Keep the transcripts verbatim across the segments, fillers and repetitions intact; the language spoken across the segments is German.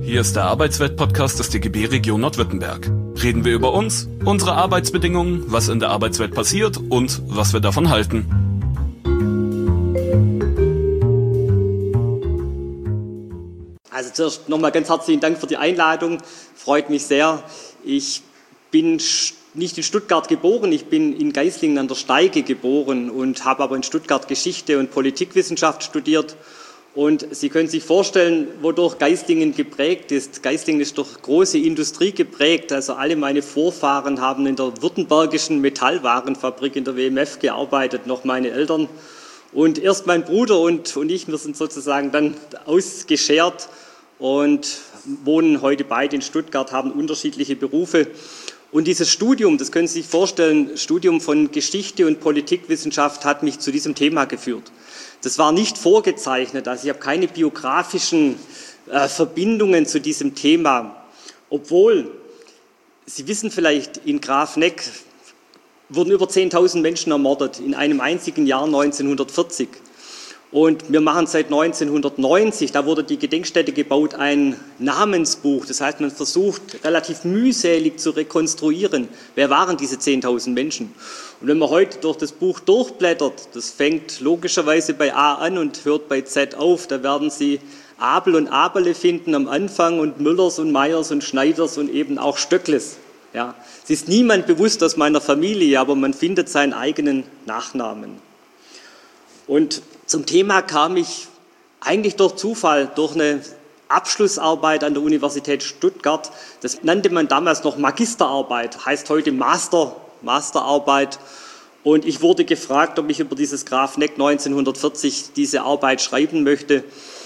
Hier ist der Arbeitswelt-Podcast des D G B Region Nordwürttemberg. Reden wir über uns, unsere Arbeitsbedingungen, was in der Arbeitswelt passiert und was wir davon halten. Also zuerst nochmal ganz herzlichen Dank für die Einladung. Freut mich sehr. Ich bin nicht in Stuttgart geboren, ich bin in Geislingen an der Steige geboren und habe aber in Stuttgart Geschichte und Politikwissenschaft studiert. Und Sie können sich vorstellen, wodurch Geislingen geprägt ist. Geislingen ist durch große Industrie geprägt. Also alle meine Vorfahren haben in der württembergischen Metallwarenfabrik in der W M F gearbeitet, noch meine Eltern. Und erst mein Bruder und, und ich, wir sind sozusagen dann ausgeschert und wohnen heute beide in Stuttgart, haben unterschiedliche Berufe. Und dieses Studium, das können Sie sich vorstellen, Studium von Geschichte und Politikwissenschaft hat mich zu diesem Thema geführt. Das war nicht vorgezeichnet, also ich habe keine biografischen äh, Verbindungen zu diesem Thema. Obwohl, Sie wissen vielleicht, in Grafneck wurden über zehntausend Menschen ermordet in einem einzigen Jahr neunzehnhundertvierzig. Und wir machen seit neunzehnhundertneunzig, da wurde die Gedenkstätte gebaut, ein Namensbuch. Das heißt, man versucht relativ mühselig zu rekonstruieren, wer waren diese zehntausend Menschen. Und wenn man heute durch das Buch durchblättert, das fängt logischerweise bei A an und hört bei Z auf, da werden Sie Abel und Abele finden am Anfang und Müllers und Meyers und Schneiders und eben auch Stöckles. Ja. Es ist niemand bewusst aus meiner Familie, aber man findet seinen eigenen Nachnamen. Und zum Thema kam ich eigentlich durch Zufall, durch eine Abschlussarbeit an der Universität Stuttgart. Das nannte man damals noch Magisterarbeit, heißt heute Master, Masterarbeit. Und ich wurde gefragt, ob ich über dieses Grafneck neunzehnhundertvierzig diese Arbeit schreiben möchte.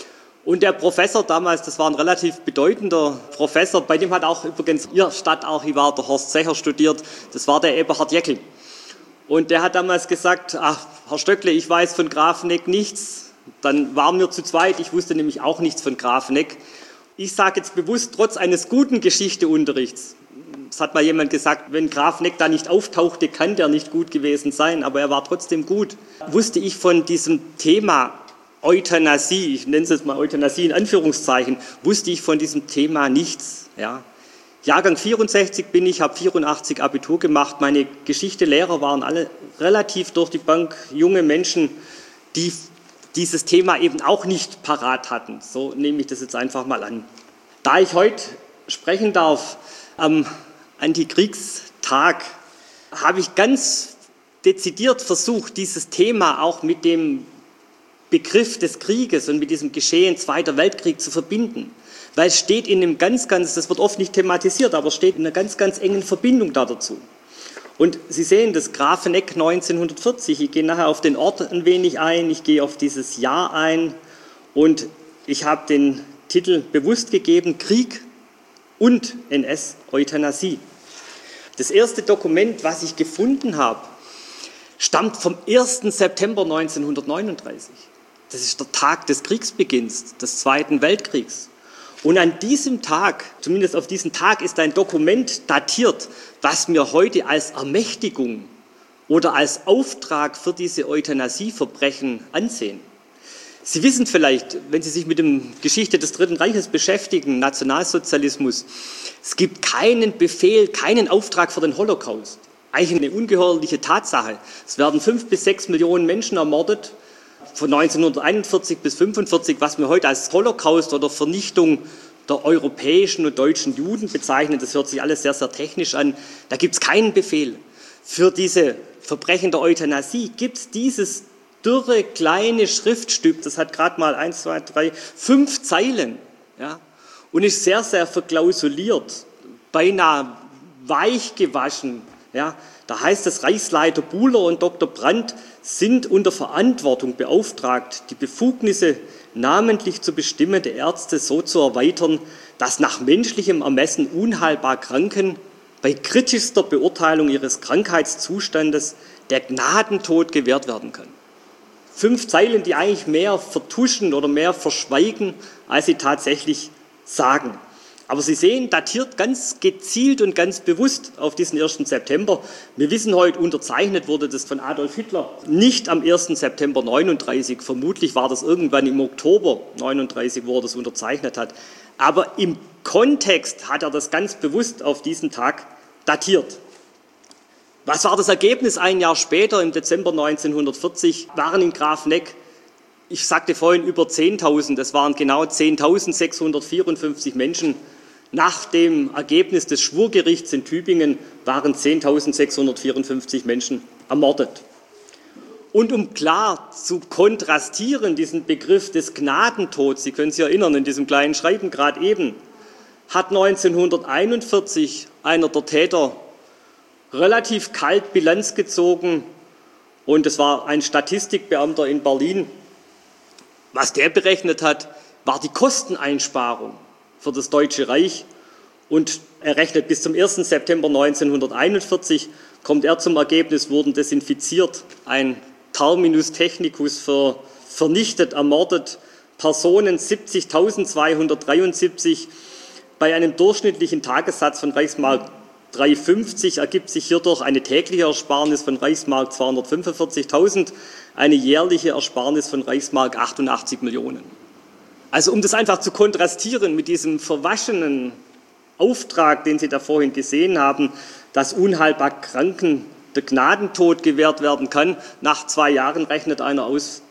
Und der Professor damals, das war ein relativ bedeutender Professor, bei dem hat auch übrigens Ihr Stadtarchivar, der Horst Secher, studiert, das war der Eberhard Jäckel. Und der hat damals gesagt, ach, Herr Stöckle, ich weiß von Grafneck nichts. Dann waren wir zu zweit, ich wusste nämlich auch nichts von Grafneck. Ich sage jetzt bewusst, trotz eines guten Geschichteunterrichts, es hat mal jemand gesagt, wenn Grafneck da nicht auftauchte, kann der nicht gut gewesen sein, aber er war trotzdem gut, wusste ich von diesem Thema Euthanasie, ich nenne es jetzt mal Euthanasie in Anführungszeichen, wusste ich von diesem Thema nichts. Ja. Jahrgang vierundsechzig bin ich, habe vierundachtzig Abitur gemacht. Meine Geschichtelehrer waren alle relativ durch die Bank junge Menschen, die dieses Thema eben auch nicht parat hatten. So nehme ich das jetzt einfach mal an. Da ich heute sprechen darf am Antikriegstag, habe ich ganz dezidiert versucht, dieses Thema auch mit dem Begriff des Krieges und mit diesem Geschehen Zweiter Weltkrieg zu verbinden. Weil es steht in einem ganz, ganz, das wird oft nicht thematisiert, aber es steht in einer ganz, ganz engen Verbindung da dazu. Und Sie sehen das Grafeneck neunzehnhundertvierzig, ich gehe nachher auf den Ort ein wenig ein, ich gehe auf dieses Jahr ein und ich habe den Titel bewusst gegeben, Krieg und N S-Euthanasie. Das erste Dokument, was ich gefunden habe, stammt vom ersten September neunzehnhundertneununddreißig. Das ist der Tag des Kriegsbeginns, des Zweiten Weltkriegs. Und an diesem Tag, zumindest auf diesen Tag, ist ein Dokument datiert, was wir heute als Ermächtigung oder als Auftrag für diese Euthanasieverbrechen ansehen. Sie wissen vielleicht, wenn Sie sich mit der Geschichte des Dritten Reiches beschäftigen, Nationalsozialismus, es gibt keinen Befehl, keinen Auftrag für den Holocaust. Eigentlich eine ungeheuerliche Tatsache. Es werden fünf bis sechs Millionen Menschen ermordet, von neunzehnhunderteinundvierzig bis fünfundvierzig, was wir heute als Holocaust oder Vernichtung der europäischen und deutschen Juden bezeichnen. Das hört sich alles sehr, sehr technisch an. Da gibt es keinen Befehl. Für diese Verbrechen der Euthanasie gibt es dieses dürre, kleine Schriftstück, das hat gerade mal eins, zwei, drei, fünf Zeilen, ja, und ist sehr, sehr verklausuliert, beinahe weich gewaschen. Ja. Da heißt es, Reichsleiter Buhler und Doktor Brandt sind unter Verantwortung beauftragt, die Befugnisse namentlich zu bestimmen der Ärzte so zu erweitern, dass nach menschlichem Ermessen unheilbar Kranken bei kritischster Beurteilung ihres Krankheitszustandes der Gnadentod gewährt werden kann. Fünf Zeilen, die eigentlich mehr vertuschen oder mehr verschweigen, als sie tatsächlich sagen. Aber Sie sehen, datiert ganz gezielt und ganz bewusst auf diesen ersten September. Wir wissen heute, unterzeichnet wurde das von Adolf Hitler nicht am ersten September neununddreißig. Vermutlich war das irgendwann im Oktober neununddreißig, wo er das unterzeichnet hat. Aber im Kontext hat er das ganz bewusst auf diesen Tag datiert. Was war das Ergebnis ein Jahr später, im Dezember neunzehnhundertvierzig, waren in Grafenegg, ich sagte vorhin über zehntausend, es waren genau zehntausendsechshundertvierundfünfzig Menschen. Nach dem Ergebnis des Schwurgerichts in Tübingen waren zehntausendsechshundertvierundfünfzig Menschen ermordet. Und um klar zu kontrastieren, diesen Begriff des Gnadentods, Sie können sich erinnern, in diesem kleinen Schreiben gerade eben, hat neunzehnhunderteinundvierzig einer der Täter relativ kalt Bilanz gezogen, und es war ein Statistikbeamter in Berlin. Was der berechnet hat, war die Kosteneinsparung für das Deutsche Reich, und er rechnet bis zum ersten September neunzehnhunderteinundvierzig, kommt er zum Ergebnis, wurden desinfiziert, ein Terminus technicus für vernichtet, ermordet, Personen siebzigtausendzweihundertdreiundsiebzig, bei einem durchschnittlichen Tagessatz von Reichsmark drei Komma fünfzig ergibt sich hierdurch eine tägliche Ersparnis von Reichsmark zweihundertfünfundvierzigtausend, eine jährliche Ersparnis von Reichsmark achtundachtzig Millionen. Also um das einfach zu kontrastieren mit diesem verwaschenen Auftrag, den Sie da vorhin gesehen haben, dass unheilbar Kranken der Gnadentod gewährt werden kann, nach zwei Jahren rechnet einer aus,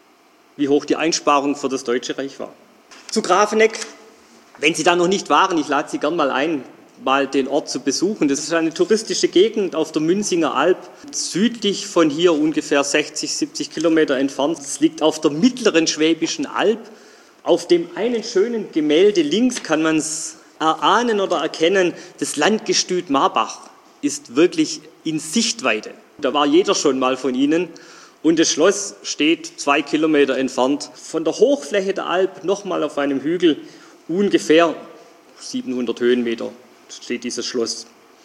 wie hoch die Einsparung für das Deutsche Reich war. Zu Grafenegg, wenn Sie da noch nicht waren, ich lade Sie gern mal ein, mal den Ort zu besuchen. Das ist eine touristische Gegend auf der Münzinger Alb, südlich von hier ungefähr sechzig, siebzig Kilometer entfernt. Es liegt auf der mittleren Schwäbischen Alb. Auf dem einen schönen Gemälde links kann man es erahnen oder erkennen, das Landgestüt Marbach ist wirklich in Sichtweite. Da war jeder schon mal von Ihnen. Und das Schloss steht zwei Kilometer entfernt von der Hochfläche der Alb, nochmal auf einem Hügel, ungefähr siebenhundert Höhenmeter steht dieses Schloss.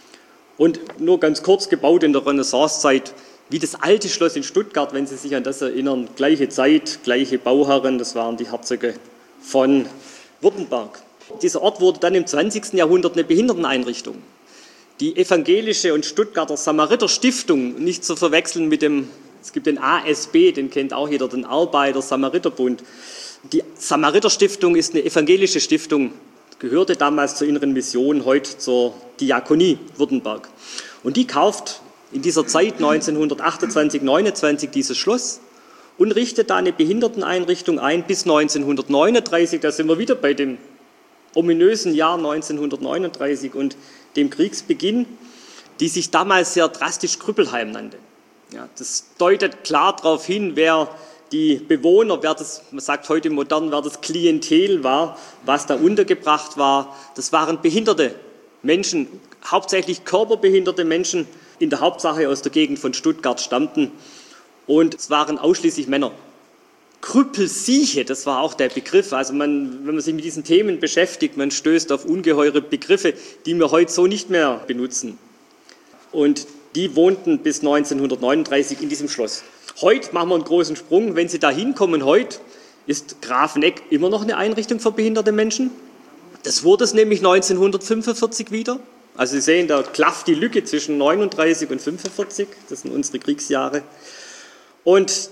Und nur ganz kurz, gebaut in der Renaissancezeit, wie das alte Schloss in Stuttgart, wenn Sie sich an das erinnern, gleiche Zeit, gleiche Bauherren, das waren die Herzöge von Württemberg. Dieser Ort wurde dann im zwanzigsten Jahrhundert eine Behinderteneinrichtung. Die evangelische und Stuttgarter Samariter-Stiftung, nicht zu verwechseln mit dem, es gibt den A S B, den kennt auch jeder, den Arbeiter-Samariter-Bund. Die Samariter-Stiftung ist eine evangelische Stiftung, gehörte damals zur Inneren Mission, heute zur Diakonie Württemberg. Und die kauft in dieser Zeit neunzehnhundertachtundzwanzig, neunundzwanzig dieses Schloss und richtet da eine Behinderteneinrichtung ein bis neunzehnhundertneununddreißig. Da sind wir wieder bei dem ominösen Jahr neunzehnhundertneununddreißig und dem Kriegsbeginn, die sich damals sehr drastisch Krüppelheim nannte. Ja, das deutet klar darauf hin, wer die Bewohner, wer das, man sagt heute modern, wer das Klientel war, was da untergebracht war. Das waren behinderte Menschen, hauptsächlich körperbehinderte Menschen, in der Hauptsache aus der Gegend von Stuttgart stammten, und es waren ausschließlich Männer. Krüppelsieche, das war auch der Begriff. Also man, wenn man sich mit diesen Themen beschäftigt, man stößt auf ungeheure Begriffe, die wir heute so nicht mehr benutzen. Und die wohnten bis neunzehnhundertneununddreißig in diesem Schloss. Heute machen wir einen großen Sprung. Wenn Sie da hinkommen, heute ist Grafenegg immer noch eine Einrichtung für behinderte Menschen. Das wurde es nämlich neunzehnhundertfünfundvierzig wieder. Also Sie sehen, da klafft die Lücke zwischen neununddreißig und fünfundvierzig. Das sind unsere Kriegsjahre. Und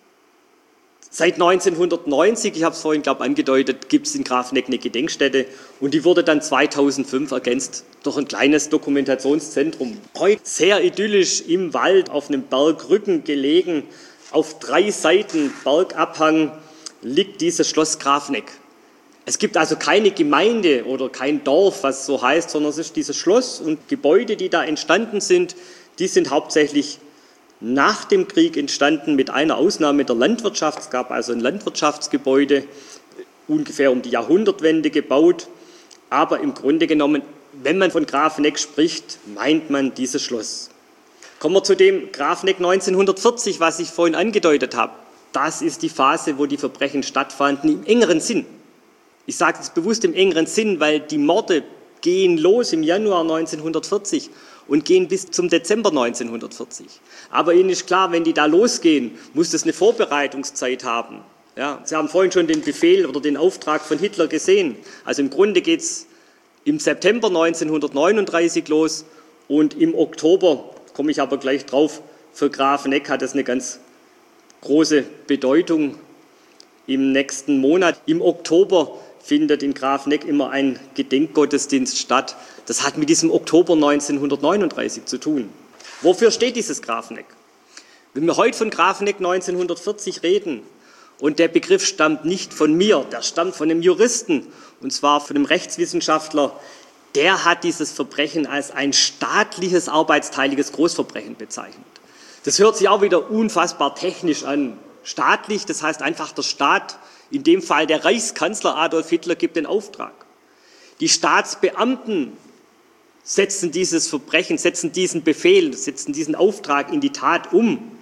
seit neunzehnhundertneunzig, ich habe es vorhin, glaube ich, angedeutet, gibt es in Grafenegg eine Gedenkstätte, und die wurde dann zweitausendfünf ergänzt durch ein kleines Dokumentationszentrum. Heute sehr idyllisch im Wald, auf einem Bergrücken gelegen, auf drei Seiten Bergabhang liegt dieses Schloss Grafenegg. Es gibt also keine Gemeinde oder kein Dorf, was so heißt, sondern es ist dieses Schloss, und Gebäude, die da entstanden sind, die sind hauptsächlich nach dem Krieg entstanden, mit einer Ausnahme der Landwirtschaft. Es gab also ein Landwirtschaftsgebäude, ungefähr um die Jahrhundertwende gebaut. Aber im Grunde genommen, wenn man von Grafenegg spricht, meint man dieses Schloss. Kommen wir zu dem Grafenegg neunzehnhundertvierzig, was ich vorhin angedeutet habe. Das ist die Phase, wo die Verbrechen stattfanden, im engeren Sinn. Ich sage es bewusst im engeren Sinn, weil die Morde gehen los im Januar neunzehnhundertvierzig und gehen bis zum Dezember neunzehnhundertvierzig. Aber Ihnen ist klar, wenn die da losgehen, muss das eine Vorbereitungszeit haben. Ja, Sie haben vorhin schon den Befehl oder den Auftrag von Hitler gesehen. Also im Grunde geht es im September neunzehnhundertneununddreißig los und im Oktober, komme ich aber gleich drauf, für Grafeneck hat es eine ganz große Bedeutung. Im nächsten Monat, im Oktober, findet in Grafeneck immer ein Gedenkgottesdienst statt. Das hat mit diesem Oktober neunzehnhundertneununddreißig zu tun. Wofür steht dieses Grafeneck? Wenn wir heute von Grafeneck neunzehnhundertvierzig reden, und der Begriff stammt nicht von mir, der stammt von einem Juristen, und zwar von einem Rechtswissenschaftler, der hat dieses Verbrechen als ein staatliches, arbeitsteiliges Großverbrechen bezeichnet. Das hört sich auch wieder unfassbar technisch an. Staatlich, das heißt einfach der Staat, in dem Fall der Reichskanzler Adolf Hitler, gibt den Auftrag. Die Staatsbeamten setzen dieses Verbrechen, setzen diesen Befehl, setzen diesen Auftrag in die Tat um.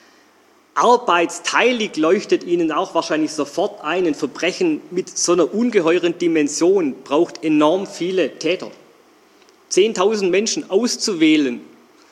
Arbeitsteilig leuchtet Ihnen auch wahrscheinlich sofort ein, ein Verbrechen mit so einer ungeheuren Dimension braucht enorm viele Täter. zehntausend Menschen auszuwählen,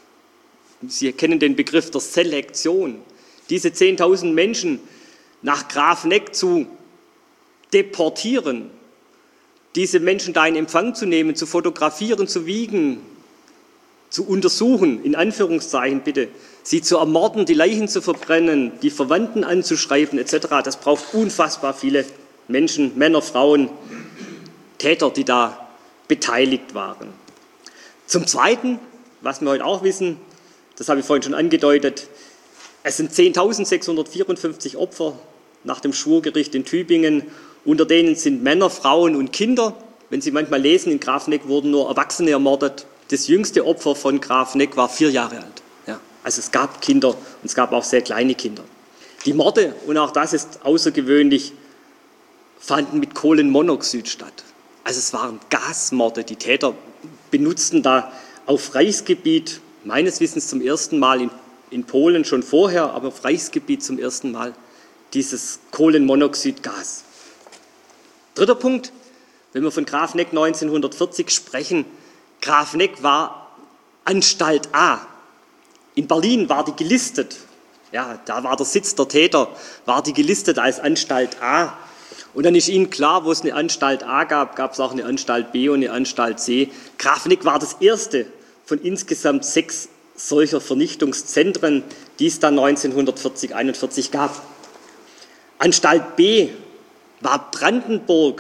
Sie kennen den Begriff der Selektion, diese zehntausend Menschen nach Grafeneck zu deportieren, diese Menschen da in Empfang zu nehmen, zu fotografieren, zu wiegen, zu untersuchen, in Anführungszeichen bitte, sie zu ermorden, die Leichen zu verbrennen, die Verwandten anzuschreiben et cetera. Das braucht unfassbar viele Menschen, Männer, Frauen, Täter, die da beteiligt waren. Zum Zweiten, was wir heute auch wissen, das habe ich vorhin schon angedeutet, es sind zehntausendsechshundertvierundfünfzig Opfer nach dem Schwurgericht in Tübingen. Unter denen sind Männer, Frauen und Kinder. Wenn Sie manchmal lesen, in Grafeneck wurden nur Erwachsene ermordet. Das jüngste Opfer von Grafeneck war vier Jahre alt. Ja, also es gab Kinder und es gab auch sehr kleine Kinder. Die Morde, und auch das ist außergewöhnlich, fanden mit Kohlenmonoxid statt. Also es waren Gasmorde. Die Täter benutzten da auf Reichsgebiet, meines Wissens zum ersten Mal in, in Polen schon vorher, aber auf Reichsgebiet zum ersten Mal dieses Kohlenmonoxidgas. Dritter Punkt, wenn wir von Grafeneck neunzehnhundertvierzig sprechen, Grafeneck war Anstalt A. In Berlin war die gelistet, ja, da war der Sitz der Täter, war die gelistet als Anstalt A. Und dann ist Ihnen klar, wo es eine Anstalt A gab, gab es auch eine Anstalt B und eine Anstalt C. Grafeneck war das erste von insgesamt sechs solcher Vernichtungszentren, die es dann neunzehnhundertvierzig einundvierzig gab. Anstalt B war Brandenburg,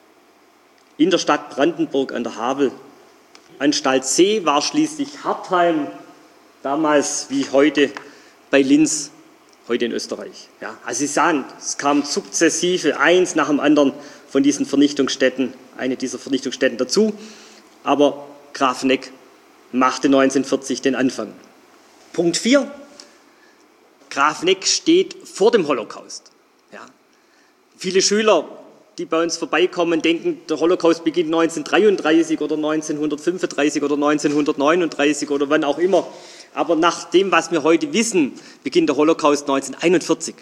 in der Stadt Brandenburg an der Havel. Anstalt C war schließlich Hartheim, damals wie heute bei Linz, heute in Österreich. Ja, also Sie sahen, es kam sukzessive eins nach dem anderen von diesen Vernichtungsstätten, eine dieser Vernichtungsstätten dazu, aber Grafeneck machte neunzehnhundertvierzig den Anfang. Punkt vier. Grafeneck steht vor dem Holocaust. Ja. Viele Schüler, die bei uns vorbeikommen, denken, der Holocaust beginnt neunzehnhundertdreiunddreißig oder neunzehnhundertfünfunddreißig oder neunzehnhundertneununddreißig oder wann auch immer. Aber nach dem, was wir heute wissen, beginnt der Holocaust neunzehnhunderteinundvierzig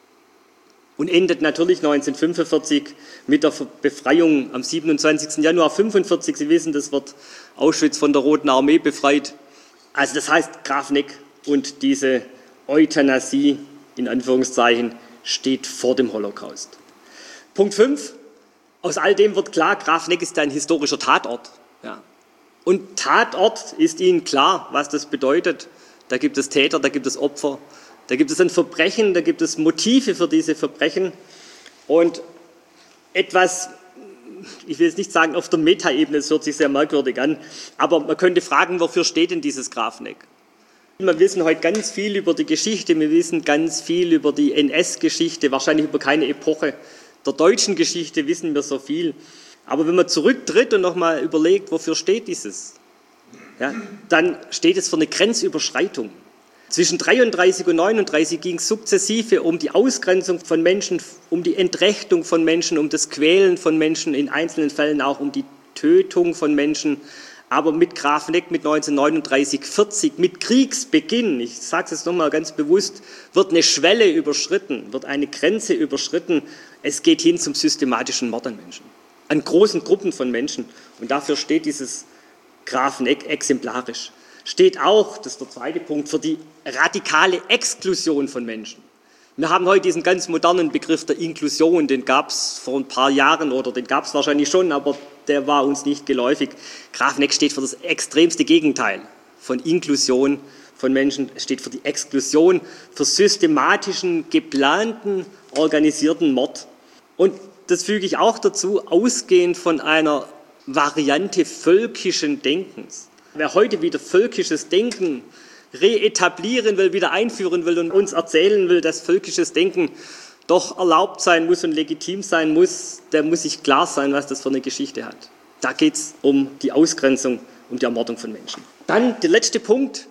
und endet natürlich neunzehnhundertfünfundvierzig mit der Befreiung am siebenundzwanzigsten Januar fünfundvierzig. Sie wissen, das wird Auschwitz von der Roten Armee befreit. Also das heißt, Grafeneck und diese Euthanasie, in Anführungszeichen, steht vor dem Holocaust. Punkt fünf. Aus all dem wird klar, Grafeneck ist ein historischer Tatort. Ja. Und Tatort ist Ihnen klar, was das bedeutet. Da gibt es Täter, da gibt es Opfer, da gibt es ein Verbrechen, da gibt es Motive für diese Verbrechen. Und etwas, ich will jetzt nicht sagen auf der Metaebene, es hört sich sehr merkwürdig an, aber man könnte fragen, wofür steht denn dieses Grafeneck? Wir wissen heute ganz viel über die Geschichte, wir wissen ganz viel über die N S-Geschichte, wahrscheinlich über keine Epoche der deutschen Geschichte wissen wir so viel. Aber wenn man zurücktritt und nochmal überlegt, wofür steht dieses, ja, dann steht es für eine Grenzüberschreitung. Zwischen dreiunddreißig und neununddreißig ging es sukzessive um die Ausgrenzung von Menschen, um die Entrechtung von Menschen, um das Quälen von Menschen, in einzelnen Fällen auch um die Tötung von Menschen. Aber mit Grafeneck, mit neunzehnhundertneununddreißig vierzig, mit Kriegsbeginn, ich sage es jetzt nochmal ganz bewusst, wird eine Schwelle überschritten, wird eine Grenze überschritten. Es geht hin zum systematischen Mord an Menschen, an großen Gruppen von Menschen. Und dafür steht dieses Grafeneck exemplarisch. Steht auch, das ist der zweite Punkt, für die radikale Exklusion von Menschen. Wir haben heute diesen ganz modernen Begriff der Inklusion, den gab es vor ein paar Jahren oder den gab es wahrscheinlich schon, aber der war uns nicht geläufig. Grafeneck steht für das extremste Gegenteil von Inklusion von Menschen, steht für die Exklusion, für systematischen, geplanten, organisierten Mord. Und das füge ich auch dazu, ausgehend von einer Variante völkischen Denkens. Wer heute wieder völkisches Denken reetablieren will, wieder einführen will und uns erzählen will, dass völkisches Denken doch erlaubt sein muss und legitim sein muss, der muss sich klar sein, was das für eine Geschichte hat. Da geht es um die Ausgrenzung, um die Ermordung von Menschen. Dann der letzte Punkt.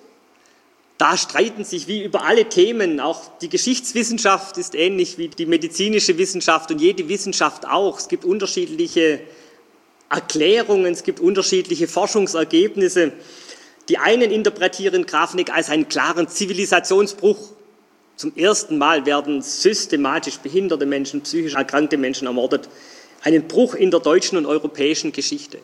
Da streiten sich wie über alle Themen, auch die Geschichtswissenschaft ist ähnlich wie die medizinische Wissenschaft und jede Wissenschaft auch. Es gibt unterschiedliche Erklärungen, es gibt unterschiedliche Forschungsergebnisse. Die einen interpretieren Grafeneck als einen klaren Zivilisationsbruch. Zum ersten Mal werden systematisch behinderte Menschen, psychisch erkrankte Menschen ermordet. Einen Bruch in der deutschen und europäischen Geschichte.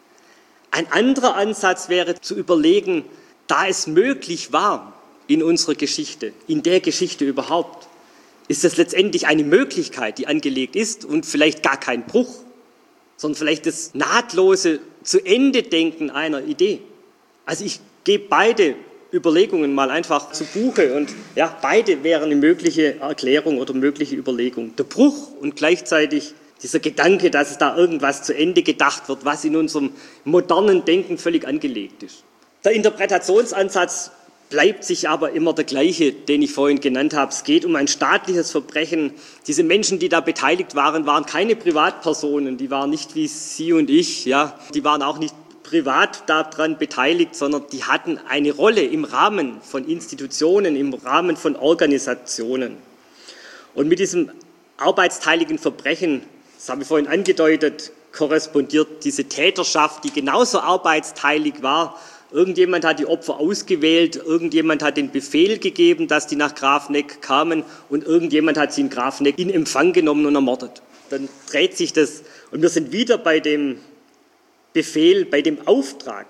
Ein anderer Ansatz wäre zu überlegen, da es möglich war in unserer Geschichte, in der Geschichte überhaupt, ist das letztendlich eine Möglichkeit, die angelegt ist und vielleicht gar kein Bruch, sondern vielleicht das nahtlose Zu-Ende-Denken einer Idee. Also ich gebe beide Überlegungen mal einfach zu Buche und ja, beide wären eine mögliche Erklärung oder mögliche Überlegung. Der Bruch und gleichzeitig dieser Gedanke, dass es da irgendwas zu Ende gedacht wird, was in unserem modernen Denken völlig angelegt ist. Der Interpretationsansatz bleibt sich aber immer der gleiche, den ich vorhin genannt habe. Es geht um ein staatliches Verbrechen. Diese Menschen, die da beteiligt waren, waren keine Privatpersonen. Die waren nicht wie Sie und ich. Ja. Die waren auch nicht privat daran beteiligt, sondern die hatten eine Rolle im Rahmen von Institutionen, im Rahmen von Organisationen. Und mit diesem arbeitsteiligen Verbrechen, das habe ich vorhin angedeutet, korrespondiert diese Täterschaft, die genauso arbeitsteilig war. Irgendjemand hat die Opfer ausgewählt, irgendjemand hat den Befehl gegeben, dass die nach Grafeneck kamen und irgendjemand hat sie in Grafeneck in Empfang genommen und ermordet. Dann dreht sich das und wir sind wieder bei dem Befehl, bei dem Auftrag.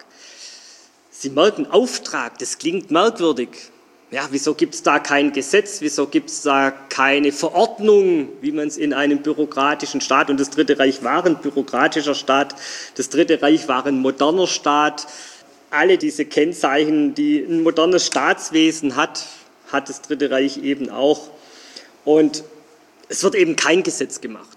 Sie merken, Auftrag, das klingt merkwürdig. Ja, wieso gibt es da kein Gesetz, wieso gibt es da keine Verordnung, wie man es in einem bürokratischen Staat, und das Dritte Reich war ein bürokratischer Staat, das Dritte Reich war ein moderner Staat. Alle diese Kennzeichen, die ein modernes Staatswesen hat, hat das Dritte Reich eben auch. Und es wird eben kein Gesetz gemacht.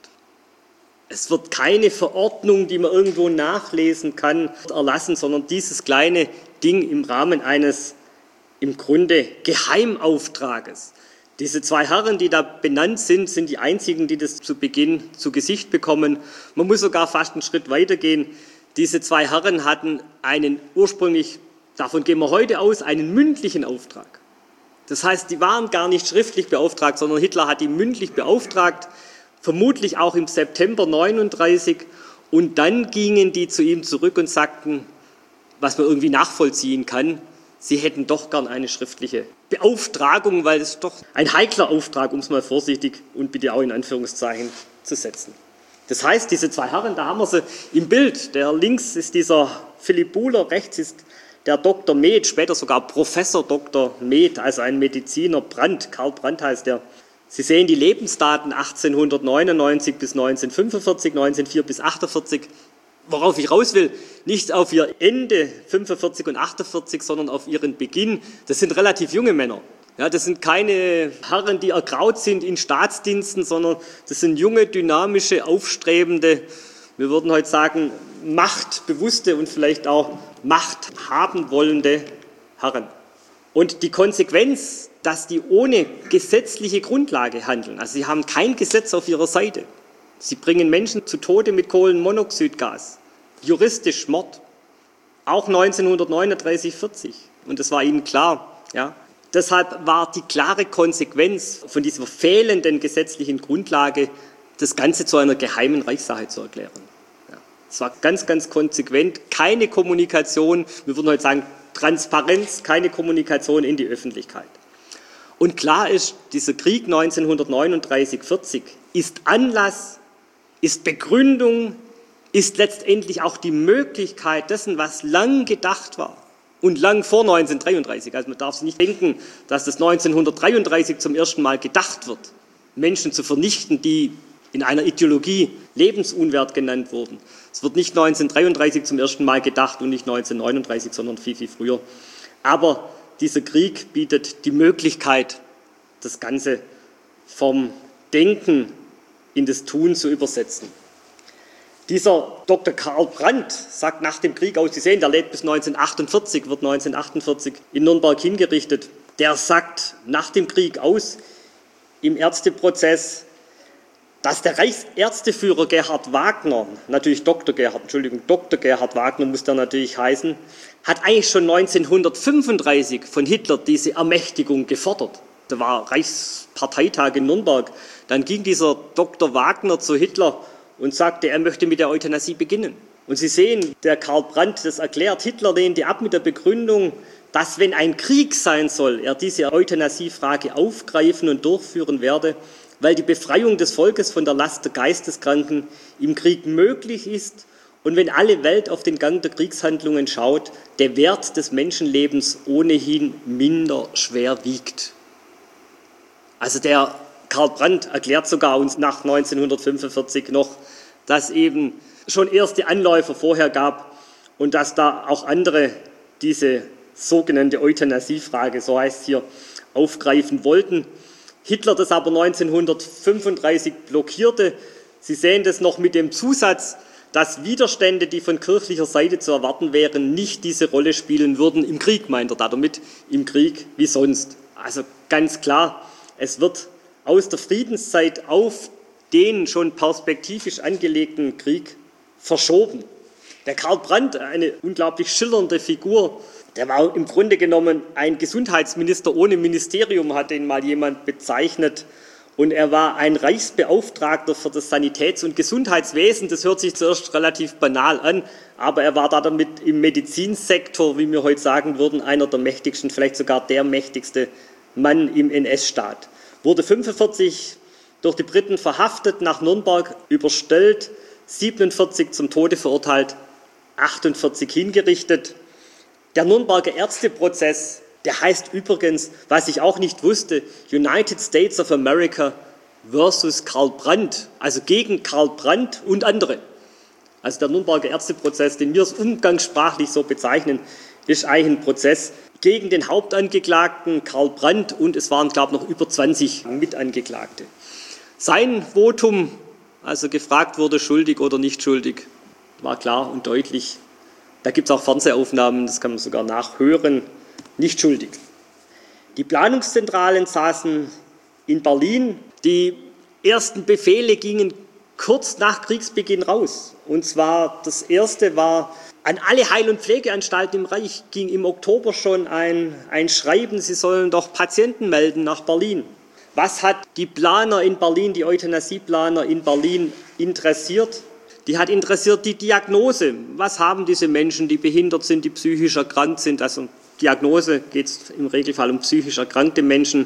Es wird keine Verordnung, die man irgendwo nachlesen kann, erlassen, sondern dieses kleine Ding im Rahmen eines im Grunde Geheimauftrages. Diese zwei Herren, die da benannt sind, sind die einzigen, die das zu Beginn zu Gesicht bekommen. Man muss sogar fast einen Schritt weitergehen. Diese zwei Herren hatten einen ursprünglich, davon gehen wir heute aus, einen mündlichen Auftrag. Das heißt, die waren gar nicht schriftlich beauftragt, sondern Hitler hat die mündlich beauftragt, vermutlich auch im September neununddreißig. Und dann gingen die zu ihm zurück und sagten, was man irgendwie nachvollziehen kann, sie hätten doch gern eine schriftliche Beauftragung, weil es doch ein heikler Auftrag, um es mal vorsichtig und bitte auch in Anführungszeichen zu setzen. Das heißt, diese zwei Herren, da haben wir sie im Bild. Der links ist dieser Philipp Buhler, rechts ist der Doktor Med, später sogar Professor Doktor Med, also ein Mediziner, Brandt, Karl Brandt heißt der. Sie sehen die Lebensdaten achtzehnhundertneunundneunzig bis neunzehnhundertfünfundvierzig, neunzehnhundertvier bis achtundvierzig. Worauf ich raus will, nicht auf ihr Ende fünfundvierzig und achtundvierzig, sondern auf ihren Beginn. Das sind relativ junge Männer. Ja, das sind keine Herren, die ergraut sind in Staatsdiensten, sondern das sind junge, dynamische, aufstrebende, wir würden heute sagen, machtbewusste und vielleicht auch Macht haben wollende Herren. Und die Konsequenz, dass die ohne gesetzliche Grundlage handeln, also sie haben kein Gesetz auf ihrer Seite. Sie bringen Menschen zu Tode mit Kohlenmonoxidgas, juristisch Mord, auch neunzehnhundertneununddreißig, vierzig. Und das war ihnen klar, ja. Deshalb war die klare Konsequenz von dieser fehlenden gesetzlichen Grundlage, das Ganze zu einer geheimen Reichssache zu erklären. Ja, es war ganz, ganz konsequent, keine Kommunikation, wir würden heute sagen Transparenz, keine Kommunikation in die Öffentlichkeit. Und klar ist, dieser Krieg neunzehnhundertneununddreißig, vierzig ist Anlass, ist Begründung, ist letztendlich auch die Möglichkeit dessen, was lang gedacht war. Und lang vor neunzehnhundertdreiunddreißig. Also man darf sich nicht denken, dass das neunzehnhundertdreiunddreißig zum ersten Mal gedacht wird, Menschen zu vernichten, die in einer Ideologie lebensunwert genannt wurden. Es wird nicht neunzehnhundertdreiunddreißig zum ersten Mal gedacht und nicht neunzehnhundertneununddreißig, sondern viel, viel früher. Aber dieser Krieg bietet die Möglichkeit, das Ganze vom Denken in das Tun zu übersetzen. Dieser Doktor Karl Brandt sagt nach dem Krieg aus, Sie sehen, der lebt bis neunzehnhundertachtundvierzig, wird neunzehnhundertachtundvierzig in Nürnberg hingerichtet. Der sagt nach dem Krieg aus, im Ärzteprozess, dass der Reichsärzteführer Gerhard Wagner, natürlich Doktor Gerhard, Entschuldigung, Doktor Gerhard Wagner muss der natürlich heißen, hat eigentlich schon neunzehnhundertfünfunddreißig von Hitler diese Ermächtigung gefordert. Da war Reichsparteitag in Nürnberg. Dann ging dieser Doktor Wagner zu Hitler und sagte, er möchte mit der Euthanasie beginnen. Und Sie sehen, der Karl Brandt das erklärt, Hitler lehnte ab mit der Begründung, dass wenn ein Krieg sein soll, er diese Euthanasiefrage aufgreifen und durchführen werde, weil die Befreiung des Volkes von der Last der Geisteskranken im Krieg möglich ist und wenn alle Welt auf den Gang der Kriegshandlungen schaut, der Wert des Menschenlebens ohnehin minder schwer wiegt. Also der Karl Brandt erklärt sogar uns nach neunzehnhundertfünfundvierzig noch, dass eben schon erste Anläufe vorher gab und dass da auch andere diese sogenannte Euthanasiefrage, so heißt es hier, aufgreifen wollten. Hitler das aber neunzehnhundertfünfunddreißig blockierte. Sie sehen das noch mit dem Zusatz, dass Widerstände, die von kirchlicher Seite zu erwarten wären, nicht diese Rolle spielen würden im Krieg, meint er damit, im Krieg wie sonst. Also ganz klar, es wird aus der Friedenszeit auf den schon perspektivisch angelegten Krieg verschoben. Der Karl Brandt, eine unglaublich schillernde Figur, der war im Grunde genommen ein Gesundheitsminister ohne Ministerium, hat ihn mal jemand bezeichnet. Und er war ein Reichsbeauftragter für das Sanitäts- und Gesundheitswesen. Das hört sich zuerst relativ banal an, aber er war da damit im Medizinsektor, wie wir heute sagen würden, einer der mächtigsten, vielleicht sogar der mächtigste Mann im N S-Staat. Wurde fünfundvierzig durch die Briten verhaftet, nach Nürnberg überstellt, siebenundvierzig zum Tode verurteilt, achtundvierzig hingerichtet. Der Nürnberger Ärzteprozess, der heißt übrigens, was ich auch nicht wusste, United States of America versus Karl Brandt, also gegen Karl Brandt und andere. Also der Nürnberger Ärzteprozess, den wir es umgangssprachlich so bezeichnen, ist eigentlich ein Prozess gegen den Hauptangeklagten Karl Brandt und es waren, glaube ich, noch über zwanzig Mitangeklagte. Sein Votum, also gefragt wurde, schuldig oder nicht schuldig, war klar und deutlich. Da gibt es auch Fernsehaufnahmen, das kann man sogar nachhören, nicht schuldig. Die Planungszentralen saßen in Berlin. Die ersten Befehle gingen kurz nach Kriegsbeginn raus. Und zwar das erste war, an alle Heil- und Pflegeanstalten im Reich ging im Oktober schon ein, ein Schreiben, sie sollen doch Patienten melden nach Berlin. Was hat die Planer in Berlin, die Euthanasieplaner in Berlin interessiert? Die hat interessiert die Diagnose. Was haben diese Menschen, die behindert sind, die psychisch erkrankt sind? Also Diagnose geht es im Regelfall um psychisch erkrankte Menschen.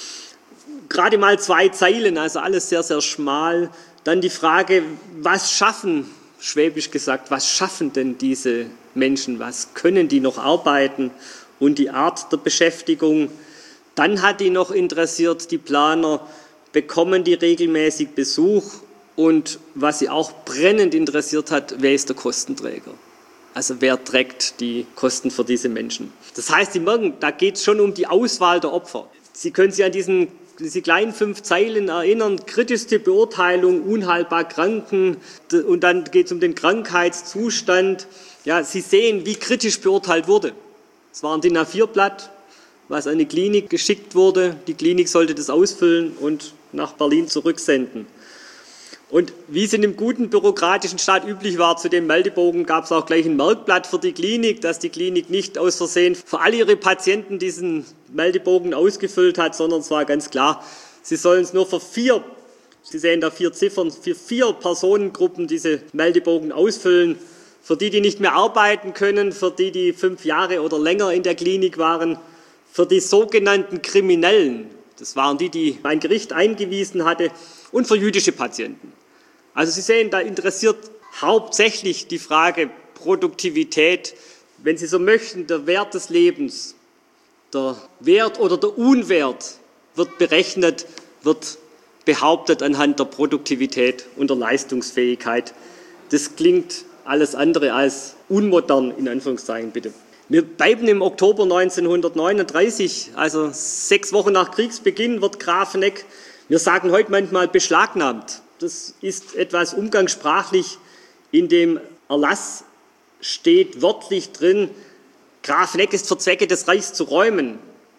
Gerade mal zwei Zeilen, also alles sehr, sehr schmal. Dann die Frage, was schaffen, schwäbisch gesagt, was schaffen denn diese Menschen? Was können die noch arbeiten? Und die Art der Beschäftigung. Dann hat die noch interessiert, die Planer, bekommen die regelmäßig Besuch? Und was sie auch brennend interessiert hat, wer ist der Kostenträger? Also wer trägt die Kosten für diese Menschen? Das heißt, Sie merken, da geht es schon um die Auswahl der Opfer. Sie können sich an diesen, diese kleinen fünf Zeilen erinnern, kritischste Beurteilung, unheilbar Kranken und dann geht es um den Krankheitszustand. Ja, Sie sehen, wie kritisch beurteilt wurde. Es war ein D I N A vier Blatt, was an die Klinik geschickt wurde. Die Klinik sollte das ausfüllen und nach Berlin zurücksenden. Und wie es in dem guten bürokratischen Staat üblich war, zu dem Meldebogen gab es auch gleich ein Merkblatt für die Klinik, dass die Klinik nicht aus Versehen für alle ihre Patienten diesen Meldebogen ausgefüllt hat, sondern es war ganz klar, sie sollen es nur für vier, Sie sehen da vier Ziffern, für vier Personengruppen diese Meldebogen ausfüllen. Für die, die nicht mehr arbeiten können, für die, die fünf Jahre oder länger in der Klinik waren, für die sogenannten Kriminellen, das waren die, die ein Gericht eingewiesen hatte, und für jüdische Patienten. Also Sie sehen, da interessiert hauptsächlich die Frage Produktivität, wenn Sie so möchten, der Wert des Lebens, der Wert oder der Unwert wird berechnet, wird behauptet anhand der Produktivität und der Leistungsfähigkeit. Das klingt alles andere als unmodern, in Anführungszeichen bitte. Wir bleiben im Oktober neunzehnhundertneununddreißig, also sechs Wochen nach Kriegsbeginn, wird Grafeneck, wir sagen heute manchmal beschlagnahmt. Das ist etwas umgangssprachlich. In dem Erlass steht wörtlich drin, Grafeneck ist für Zwecke des Reichs zu räumen.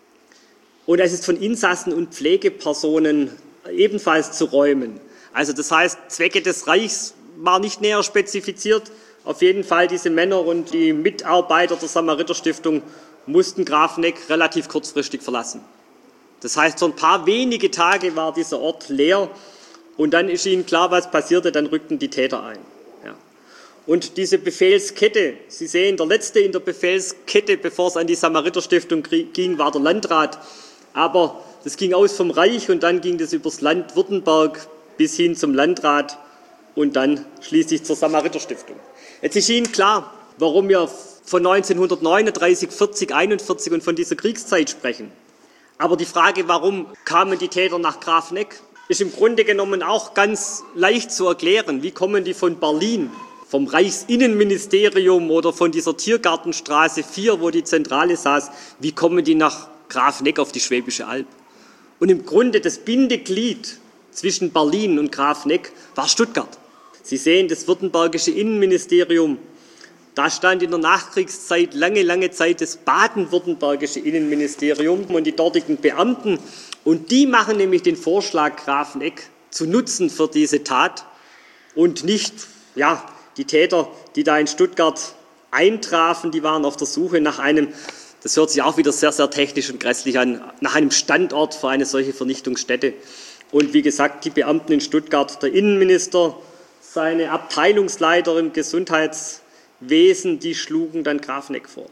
Und es ist von Insassen und Pflegepersonen ebenfalls zu räumen. Also das heißt, Zwecke des Reichs war nicht näher spezifiziert. Auf jeden Fall diese Männer und die Mitarbeiter der Samariterstiftung mussten Grafeneck relativ kurzfristig verlassen. Das heißt, so ein paar wenige Tage war dieser Ort leer und dann ist ihnen klar, was passierte, dann rückten die Täter ein. Ja. Und diese Befehlskette, Sie sehen, der letzte in der Befehlskette, bevor es an die Samariterstiftung ging, war der Landrat. Aber das ging aus vom Reich und dann ging das übers Land Württemberg bis hin zum Landrat und dann schließlich zur Samariterstiftung. Jetzt ist Ihnen klar, warum wir von neunzehnhundertneununddreißig, vierzig, einundvierzig und von dieser Kriegszeit sprechen. Aber die Frage, warum kamen die Täter nach Grafeneck, ist im Grunde genommen auch ganz leicht zu erklären. Wie kommen die von Berlin, vom Reichsinnenministerium oder von dieser Tiergartenstraße vier, wo die Zentrale saß, wie kommen die nach Grafeneck auf die Schwäbische Alb? Und im Grunde das Bindeglied zwischen Berlin und Grafeneck war Stuttgart. Sie sehen, das württembergische Innenministerium, da stand in der Nachkriegszeit lange, lange Zeit das baden-württembergische Innenministerium und die dortigen Beamten. Und die machen nämlich den Vorschlag, Grafeneck zu nutzen für diese Tat und nicht, ja, die Täter, die da in Stuttgart eintrafen, die waren auf der Suche nach einem, das hört sich auch wieder sehr, sehr technisch und grässlich an, nach einem Standort für eine solche Vernichtungsstätte. Und wie gesagt, die Beamten in Stuttgart, der Innenminister, seine Abteilungsleiter im Gesundheitswesen, die schlugen dann Grafeneck vor.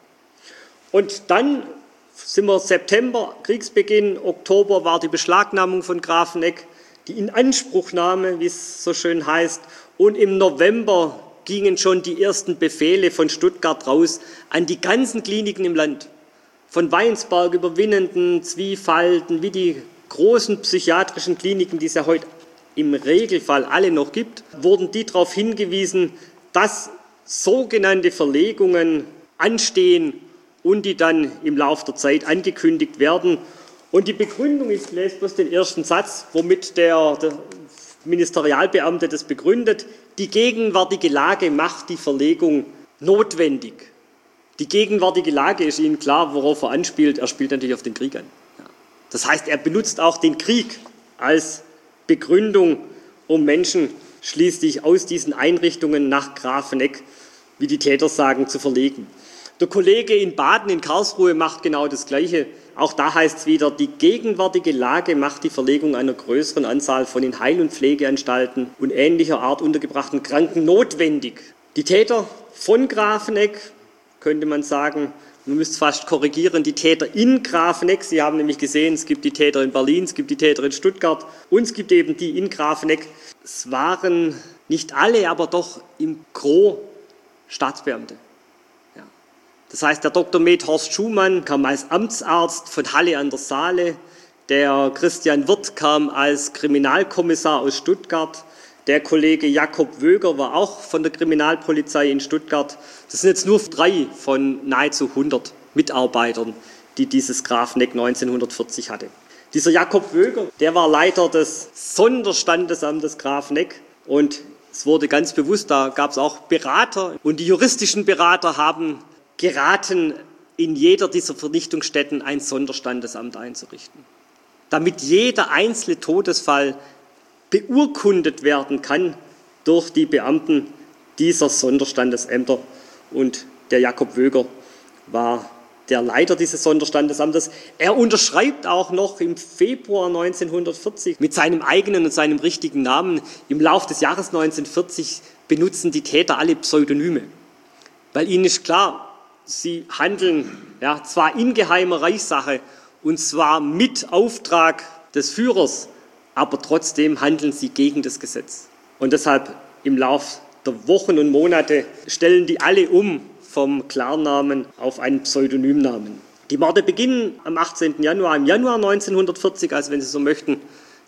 Und dann sind wir September, Kriegsbeginn, Oktober war die Beschlagnahmung von Grafeneck, die Inanspruchnahme, wie es so schön heißt, und im November gingen schon die ersten Befehle von Stuttgart raus an die ganzen Kliniken im Land. Von Weinsberg über Winnenden, Zwiefalten, wie die großen psychiatrischen Kliniken, die es ja heute im Regelfall alle noch gibt, wurden die darauf hingewiesen, dass sogenannte Verlegungen anstehen und die dann im Laufe der Zeit angekündigt werden. Und die Begründung, ich lese bloß den ersten Satz, womit der, der Ministerialbeamte das begründet, die gegenwärtige Lage macht die Verlegung notwendig. Die gegenwärtige Lage ist Ihnen klar, worauf er anspielt. Er spielt natürlich auf den Krieg an. Das heißt, er benutzt auch den Krieg als Begründung, um Menschen schließlich aus diesen Einrichtungen nach Grafeneck, wie die Täter sagen, zu verlegen. Der Kollege in Baden, in Karlsruhe, macht genau das Gleiche. Auch da heißt es wieder, die gegenwärtige Lage macht die Verlegung einer größeren Anzahl von in Heil- und Pflegeanstalten und ähnlicher Art untergebrachten Kranken notwendig. Die Täter von Grafeneck, könnte man sagen, man müsste fast korrigieren, die Täter in Grafeneck. Sie haben nämlich gesehen, es gibt die Täter in Berlin, es gibt die Täter in Stuttgart und es gibt eben die in Grafeneck. Es waren nicht alle, aber doch im Gros Staatsbeamte. Ja. Das heißt, der Doktor Med Horst Schumann kam als Amtsarzt von Halle an der Saale, der Christian Wirth kam als Kriminalkommissar aus Stuttgart, der Kollege Jakob Wöger war auch von der Kriminalpolizei in Stuttgart. Das sind jetzt nur drei von nahezu hundert Mitarbeitern, die dieses Grafeneck neunzehnhundertvierzig hatte. Dieser Jakob Wöger, der war Leiter des Sonderstandesamtes Grafeneck und es wurde ganz bewusst, da gab es auch Berater und die juristischen Berater haben geraten, in jeder dieser Vernichtungsstätten ein Sonderstandesamt einzurichten, damit jeder einzelne Todesfall beurkundet werden kann durch die Beamten dieser Sonderstandesämter. Und der Jakob Wöger war der Leiter dieses Sonderstandesamtes. Er unterschreibt auch noch im Februar neunzehnhundertvierzig mit seinem eigenen und seinem richtigen Namen. Im Laufe des Jahres neunzehnhundertvierzig benutzen die Täter alle Pseudonyme, weil ihnen ist klar, sie handeln ja, zwar in geheimer Reichssache und zwar mit Auftrag des Führers, aber trotzdem handeln sie gegen das Gesetz. Und deshalb im Laufe der Wochen und Monate stellen die alle um vom Klarnamen auf einen Pseudonymnamen. Die Morde beginnen am achtzehnten Januar, im Januar neunzehnhundertvierzig, also wenn Sie so möchten,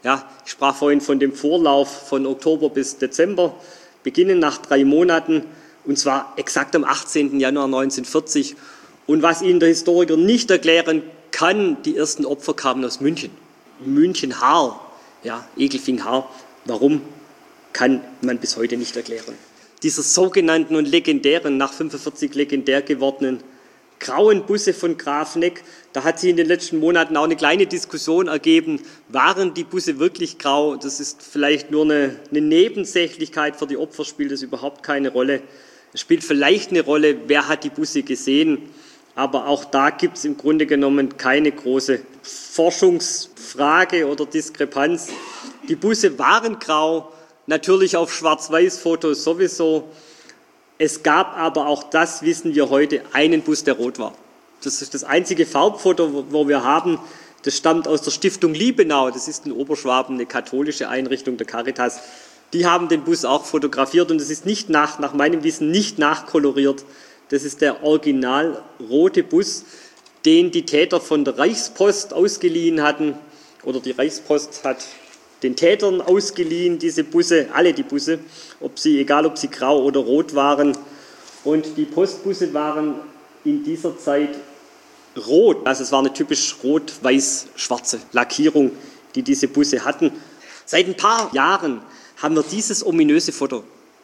Ja, ich sprach vorhin von dem Vorlauf von Oktober bis Dezember, beginnen nach drei Monaten, und zwar exakt am achtzehnten Januar neunzehnhundertvierzig. Und was Ihnen der Historiker nicht erklären kann, die ersten Opfer kamen aus München. München-Haar, ja, Egelfing-Haar. Warum, kann man bis heute nicht erklären. Dieser sogenannten und legendären, nach fünfundvierzig legendär gewordenen grauen Busse von Grafenegg, da hat sich in den letzten Monaten auch eine kleine Diskussion ergeben, waren die Busse wirklich grau? Das ist vielleicht nur eine, eine Nebensächlichkeit, für die Opfer spielt es überhaupt keine Rolle. Es spielt vielleicht eine Rolle, wer hat die Busse gesehen, aber auch da gibt es im Grunde genommen keine große Forschungsfrage oder Diskrepanz. Die Busse waren grau, natürlich auf Schwarz-Weiß-Fotos sowieso. Es gab aber, auch das wissen wir heute, einen Bus, der rot war. Das ist das einzige Farbfoto, wo wir haben. Das stammt aus der Stiftung Liebenau. Das ist in Oberschwaben eine katholische Einrichtung der Caritas. Die haben den Bus auch fotografiert und es ist nicht nach, nach meinem Wissen nicht nachkoloriert. Das ist der original rote Bus, den die Täter von der Reichspost ausgeliehen hatten. Oder die Reichspost hat den Tätern ausgeliehen, diese Busse, alle die Busse, ob sie, egal ob sie grau oder rot waren. Und die Postbusse waren in dieser Zeit rot. Also es war eine typisch rot-weiß-schwarze Lackierung, die diese Busse hatten. Seit ein paar Jahren haben wir dieses ominöse Foto.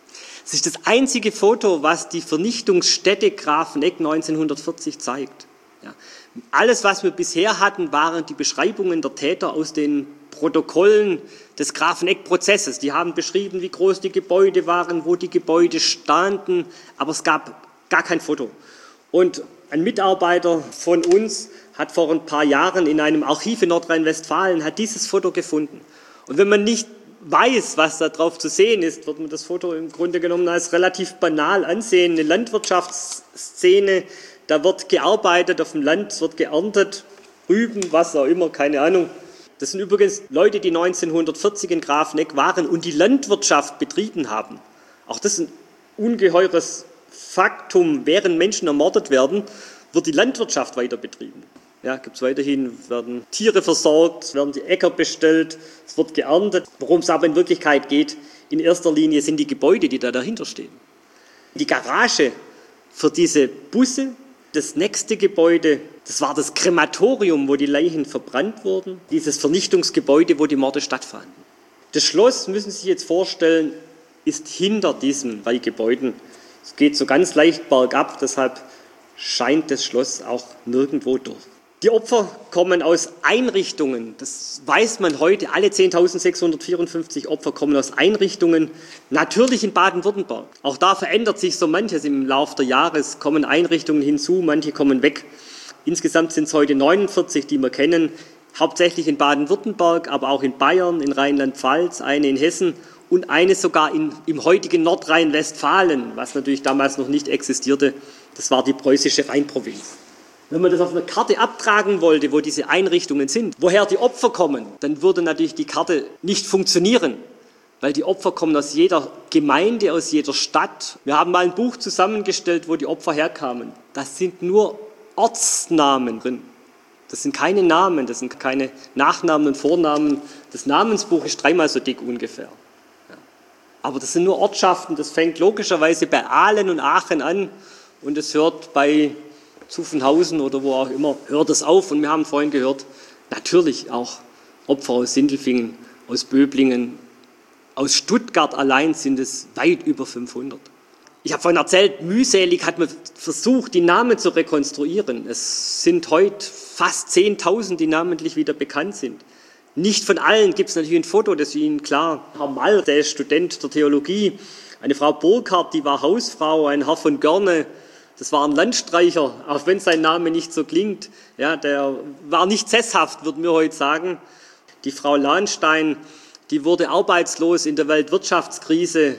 Es ist das einzige Foto, was die Vernichtungsstätte Grafenegg neunzehnhundertvierzig zeigt. Ja. Alles, was wir bisher hatten, waren die Beschreibungen der Täter aus den Protokollen des Grafenegg-Prozesses. Die haben beschrieben, wie groß die Gebäude waren, wo die Gebäude standen, aber es gab gar kein Foto. Und ein Mitarbeiter von uns hat vor ein paar Jahren in einem Archiv in Nordrhein-Westfalen hat dieses Foto gefunden. Und wenn man nicht weiß, was da drauf zu sehen ist, wird man das Foto im Grunde genommen als relativ banal ansehen. Eine Landwirtschaftsszene, da wird gearbeitet auf dem Land, es wird geerntet, Rüben, was auch immer, keine Ahnung. Das sind übrigens Leute, die neunzehnhundertvierzig in Grafenegg waren und die Landwirtschaft betrieben haben. Auch das ist ein ungeheures Faktum. Während Menschen ermordet werden, wird die Landwirtschaft weiter betrieben. Ja, gibt es weiterhin, werden Tiere versorgt, werden die Äcker bestellt, es wird geerntet. Worum es aber in Wirklichkeit geht, in erster Linie sind die Gebäude, die da dahinter stehen. Die Garage für diese Busse, das nächste Gebäude, das war das Krematorium, wo die Leichen verbrannt wurden, dieses Vernichtungsgebäude, wo die Morde stattfanden. Das Schloss, müssen Sie sich jetzt vorstellen, ist hinter diesen drei Gebäuden. Es geht so ganz leicht bergab, deshalb scheint das Schloss auch nirgendwo durch. Die Opfer kommen aus Einrichtungen, das weiß man heute, alle zehntausendsechshundertvierundfünfzig Opfer kommen aus Einrichtungen, natürlich in Baden-Württemberg. Auch da verändert sich so manches im Laufe der Jahre, es kommen Einrichtungen hinzu, manche kommen weg. Insgesamt sind es heute neunundvierzig, die wir kennen, hauptsächlich in Baden-Württemberg, aber auch in Bayern, in Rheinland-Pfalz, eine in Hessen und eine sogar in, im heutigen Nordrhein-Westfalen, was natürlich damals noch nicht existierte, das war die preußische Rheinprovinz. Wenn man das auf einer Karte abtragen wollte, wo diese Einrichtungen sind, woher die Opfer kommen, dann würde natürlich die Karte nicht funktionieren, weil die Opfer kommen aus jeder Gemeinde, aus jeder Stadt. Wir haben mal ein Buch zusammengestellt, wo die Opfer herkamen. Das sind nur Ortsnamen drin. Das sind keine Namen, das sind keine Nachnamen und Vornamen. Das Namensbuch ist dreimal so dick ungefähr. Ja. Aber das sind nur Ortschaften, das fängt logischerweise bei Aalen und Aachen an und es hört bei Zuffenhausen oder wo auch immer, hört es auf. Und wir haben vorhin gehört, natürlich auch Opfer aus Sindelfingen, aus Böblingen, aus Stuttgart allein sind es weit über fünfhundert. Ich habe vorhin erzählt, mühselig hat man versucht, die Namen zu rekonstruieren. Es sind heute fast zehntausend, die namentlich wieder bekannt sind. Nicht von allen gibt es natürlich ein Foto, das ist Ihnen klar. Herr Mall, der ist Student der Theologie. Eine Frau Burkhardt, die war Hausfrau. Ein Herr von Görne, das war ein Landstreicher, auch wenn sein Name nicht so klingt. Ja, der war nicht sesshaft, würden wir heute sagen. Die Frau Lahnstein, die wurde arbeitslos in der Weltwirtschaftskrise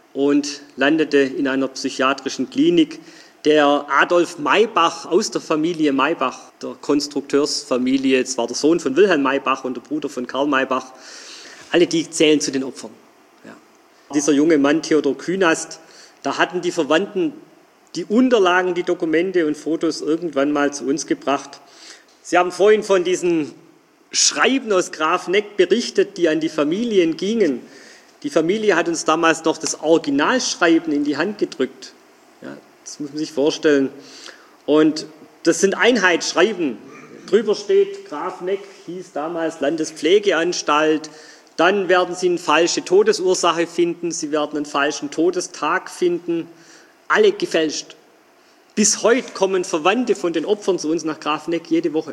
und landete in einer psychiatrischen Klinik. Der Adolf Maybach aus der Familie Maybach, der Konstrukteursfamilie, das war der Sohn von Wilhelm Maybach und der Bruder von Karl Maybach, alle die zählen zu den Opfern. Ja. Dieser junge Mann, Theodor Künast, da hatten die Verwandten die Unterlagen, die Dokumente und Fotos irgendwann mal zu uns gebracht. Sie haben vorhin von diesen Schreiben aus Grafenegg berichtet, die an die Familien gingen. Die Familie hat uns damals noch das Originalschreiben in die Hand gedrückt. Ja, das muss man sich vorstellen. Und das sind Einheitsschreiben. Drüber steht, Grafenegg hieß damals Landespflegeanstalt. Dann werden Sie eine falsche Todesursache finden, Sie werden einen falschen Todestag finden. Alle gefälscht. Bis heute kommen Verwandte von den Opfern zu uns nach Grafenegg jede Woche.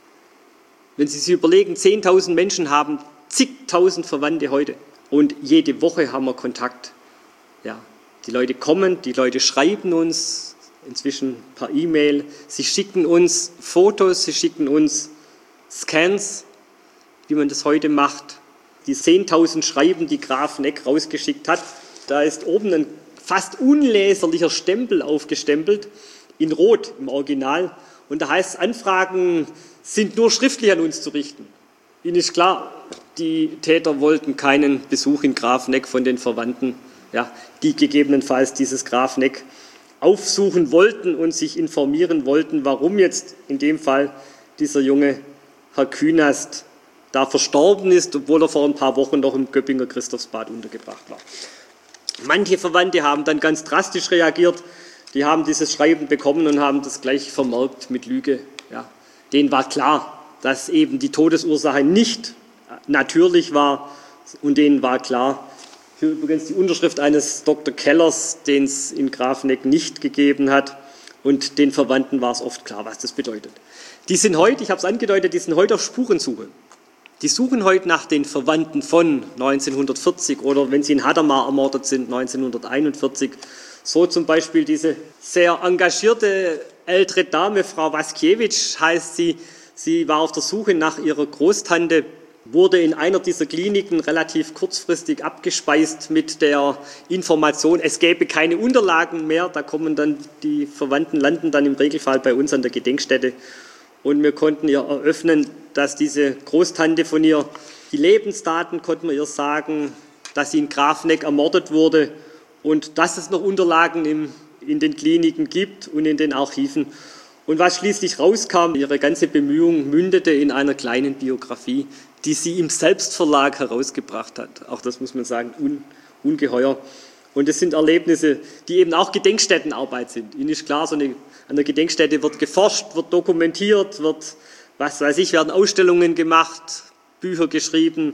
Wenn Sie sich überlegen, zehntausend Menschen haben zigtausend Verwandte heute. Und jede Woche haben wir Kontakt. Ja, die Leute kommen, die Leute schreiben uns, inzwischen per E-Mail. Sie schicken uns Fotos, sie schicken uns Scans, wie man das heute macht. Die zehntausend Schreiben, die Grafenegg rausgeschickt hat, da ist oben ein fast unleserlicher Stempel aufgestempelt, in Rot im Original. Und da heißt es, Anfragen sind nur schriftlich an uns zu richten. Ihnen ist klar, die Täter wollten keinen Besuch in Grafenegg von den Verwandten, ja, die gegebenenfalls dieses Grafenegg aufsuchen wollten und sich informieren wollten, warum jetzt in dem Fall dieser junge Herr Künast da verstorben ist, obwohl er vor ein paar Wochen noch im Göppinger Christophsbad untergebracht war. Manche Verwandte haben dann ganz drastisch reagiert, die haben dieses Schreiben bekommen und haben das gleich vermerkt mit Lüge. Ja, denen war klar, dass eben die Todesursache nicht natürlich war und denen war klar, hier übrigens die Unterschrift eines Doktor Kellers, den es in Grafenegg nicht gegeben hat, und den Verwandten war es oft klar, was das bedeutet. Die sind heute, ich habe es angedeutet, die sind heute auf Spurensuche. Die suchen heute nach den Verwandten von neunzehnhundertvierzig oder wenn sie in Hadamar ermordet sind, neunzehnhunderteinundvierzig. So zum Beispiel diese sehr engagierte ältere Dame, Frau Waskiewicz heißt sie. Sie war auf der Suche nach ihrer Großtante, wurde in einer dieser Kliniken relativ kurzfristig abgespeist mit der Information, es gäbe keine Unterlagen mehr. Da kommen dann die Verwandten, landen dann im Regelfall bei uns an der Gedenkstätte. Und wir konnten ihr eröffnen, dass diese Großtante von ihr, die Lebensdaten konnten wir ihr sagen, dass sie in Grafenegg ermordet wurde und dass es noch Unterlagen im, in den Kliniken gibt und in den Archiven. Und was schließlich rauskam, ihre ganze Bemühung mündete in einer kleinen Biografie, die sie im Selbstverlag herausgebracht hat. Auch das muss man sagen, un, ungeheuer. Und es sind Erlebnisse, die eben auch Gedenkstättenarbeit sind. Ihnen ist klar, so eine, an der Gedenkstätte wird geforscht, wird dokumentiert, wird, was weiß ich, werden Ausstellungen gemacht, Bücher geschrieben.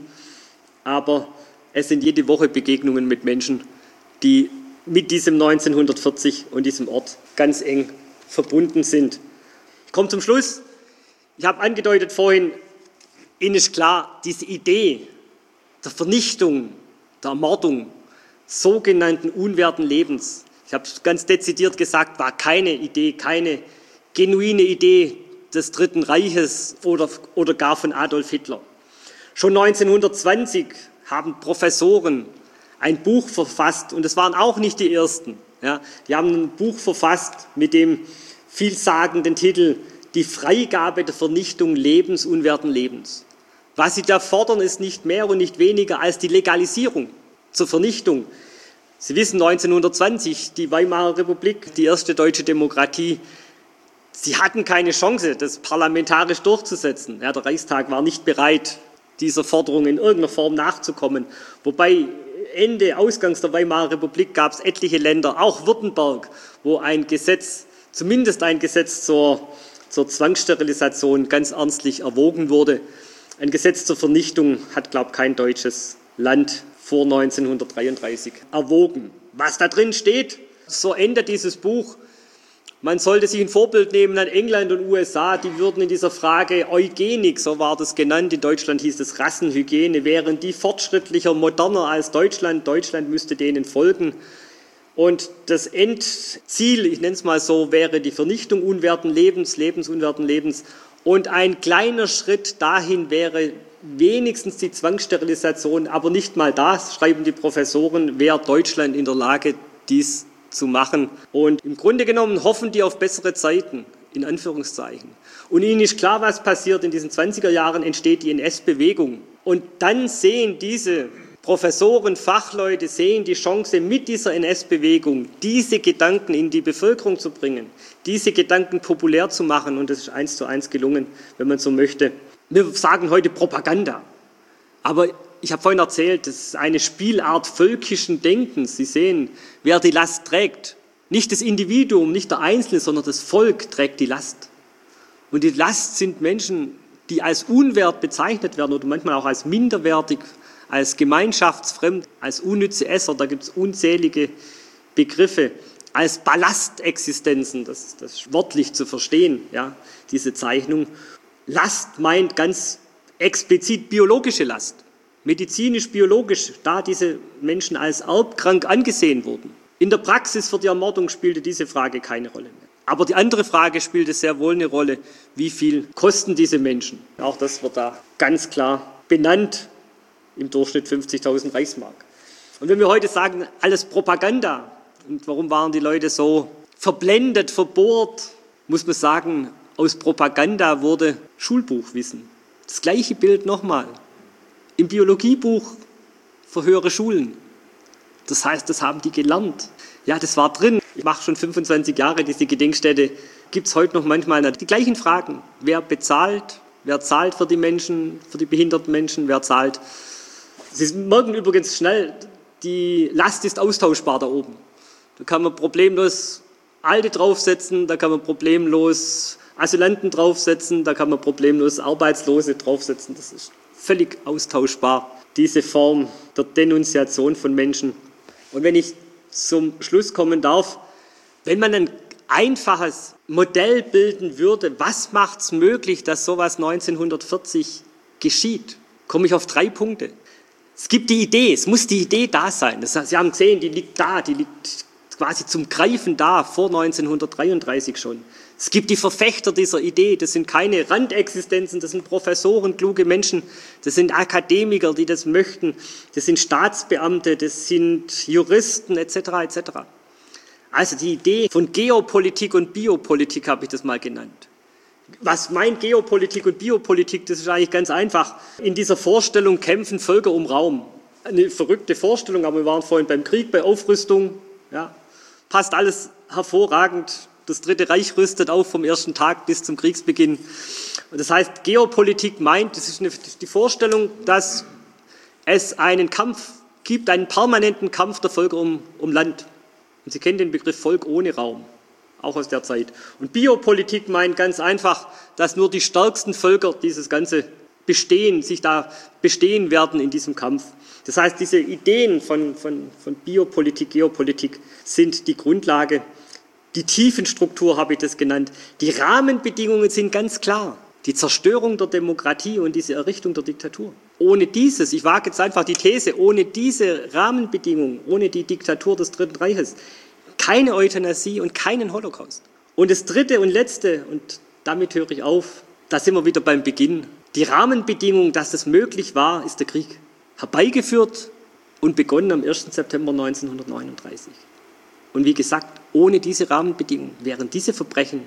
Aber es sind jede Woche Begegnungen mit Menschen, die mit diesem neunzehnhundertvierzig und diesem Ort ganz eng verbunden sind. Ich komme zum Schluss. Ich habe angedeutet vorhin, Ihnen ist klar, diese Idee der Vernichtung, der Ermordung sogenannten unwerten Lebens, ich habe es ganz dezidiert gesagt, war keine Idee, keine genuine Idee des Dritten Reiches oder, oder gar von Adolf Hitler. Schon neunzehnhundertzwanzig haben Professoren ein Buch verfasst, und es waren auch nicht die ersten. Ja, die haben ein Buch verfasst mit dem vielsagenden Titel Die Freigabe der Vernichtung lebensunwerten Lebens. Was sie da fordern, ist nicht mehr und nicht weniger als die Legalisierung zur Vernichtung. Sie wissen, neunzehnhundertzwanzig, die Weimarer Republik, die erste deutsche Demokratie, sie hatten keine Chance, das parlamentarisch durchzusetzen. Ja, der Reichstag war nicht bereit, dieser Forderung in irgendeiner Form nachzukommen. Wobei Ende, Ausgangs der Weimarer Republik gab es etliche Länder, auch Württemberg, wo ein Gesetz, zumindest ein Gesetz zur, zur Zwangssterilisation ganz ernstlich erwogen wurde. Ein Gesetz zur Vernichtung hat, glaube ich, kein deutsches Land vor neunzehnhundertdreiunddreißig erwogen. Was da drin steht, so endet dieses Buch. Man sollte sich ein Vorbild nehmen an England und U S A, die würden in dieser Frage Eugenik, so war das genannt, in Deutschland hieß es Rassenhygiene, wären die fortschrittlicher, moderner als Deutschland. Deutschland müsste denen folgen. Und das Endziel, ich nenne es mal so, wäre die Vernichtung unwerten Lebens, lebensunwerten Lebens. Und ein kleiner Schritt dahin wäre wenigstens die Zwangssterilisation, aber nicht mal das, schreiben die Professoren, wäre Deutschland in der Lage, dies zu machen. Und im Grunde genommen hoffen die auf bessere Zeiten, in Anführungszeichen. Und ihnen ist klar, was passiert. In diesen zwanziger Jahren entsteht die N S-Bewegung. Und dann sehen diese Professoren, Fachleute, sehen die Chance, mit dieser N S-Bewegung diese Gedanken in die Bevölkerung zu bringen, diese Gedanken populär zu machen. Und das ist eins zu eins gelungen, wenn man so möchte. Wir sagen heute Propaganda. Aber ich habe vorhin erzählt, das ist eine Spielart völkischen Denkens. Sie sehen, wer die Last trägt. Nicht das Individuum, nicht der Einzelne, sondern das Volk trägt die Last. Und die Last sind Menschen, die als unwert bezeichnet werden oder manchmal auch als minderwertig, als gemeinschaftsfremd, als unnütze Esser. Da gibt es unzählige Begriffe. Als Ballastexistenzen, das ist das wörtlich zu verstehen, ja, diese Zeichnung. Last meint ganz explizit biologische Last. Medizinisch-biologisch, da diese Menschen als erbkrank angesehen wurden. In der Praxis für die Ermordung spielte diese Frage keine Rolle mehr. Aber die andere Frage spielte sehr wohl eine Rolle, wie viel kosten diese Menschen? Auch das wird da ganz klar benannt, im Durchschnitt fünfzigtausend Reichsmark. Und wenn wir heute sagen, alles Propaganda, und warum waren die Leute so verblendet, verbohrt, muss man sagen, aus Propaganda wurde Schulbuchwissen. Das gleiche Bild nochmal. Im Biologiebuch für höhere Schulen. Das heißt, das haben die gelernt. Ja, das war drin. Ich mache schon fünfundzwanzig Jahre diese Gedenkstätte. Gibt es heute noch manchmal die gleichen Fragen. Wer bezahlt? Wer zahlt für die Menschen, für die behinderten Menschen? Wer zahlt? Sie merken übrigens schnell, die Last ist austauschbar da oben. Da kann man problemlos Alte draufsetzen, da kann man problemlos Asylanten draufsetzen, da kann man problemlos Arbeitslose draufsetzen. Das ist völlig austauschbar, diese Form der Denunziation von Menschen. Und wenn ich zum Schluss kommen darf, wenn man ein einfaches Modell bilden würde, was macht es möglich, dass sowas neunzehnhundertvierzig geschieht, komme ich auf drei Punkte. Es gibt die Idee, es muss die Idee da sein. Das heißt, Sie haben gesehen, die liegt da, die liegt quasi zum Greifen da, vor neunzehnhundertdreiunddreißig schon. Es gibt die Verfechter dieser Idee, das sind keine Randexistenzen, das sind Professoren, kluge Menschen, das sind Akademiker, die das möchten, das sind Staatsbeamte, das sind Juristen et cetera et cetera. Also die Idee von Geopolitik und Biopolitik habe ich das mal genannt. Was meint Geopolitik und Biopolitik? Das ist eigentlich ganz einfach. In dieser Vorstellung kämpfen Völker um Raum. Eine verrückte Vorstellung, aber wir waren vorhin beim Krieg, bei Aufrüstung. Ja, passt alles hervorragend. Das Dritte Reich rüstet auf vom ersten Tag bis zum Kriegsbeginn. Und das heißt, Geopolitik meint, das ist, eine, das ist die Vorstellung, dass es einen Kampf gibt, einen permanenten Kampf der Völker um, um Land. Und Sie kennen den Begriff Volk ohne Raum, auch aus der Zeit. Und Biopolitik meint ganz einfach, dass nur die stärksten Völker dieses ganze Bestehen, sich da bestehen werden in diesem Kampf. Das heißt, diese Ideen von, von, von Biopolitik, Geopolitik sind die Grundlage. Die Tiefenstruktur habe ich das genannt. Die Rahmenbedingungen sind ganz klar. Die Zerstörung der Demokratie und diese Errichtung der Diktatur. Ohne dieses, ich wage jetzt einfach die These, ohne diese Rahmenbedingungen, ohne die Diktatur des Dritten Reiches, keine Euthanasie und keinen Holocaust. Und das Dritte und Letzte, und damit höre ich auf, da sind wir wieder beim Beginn. Die Rahmenbedingung, dass das möglich war, ist der Krieg. Herbeigeführt und begonnen am ersten September neunzehnhundertneununddreißig. Und wie gesagt, ohne diese Rahmenbedingungen wären diese Verbrechen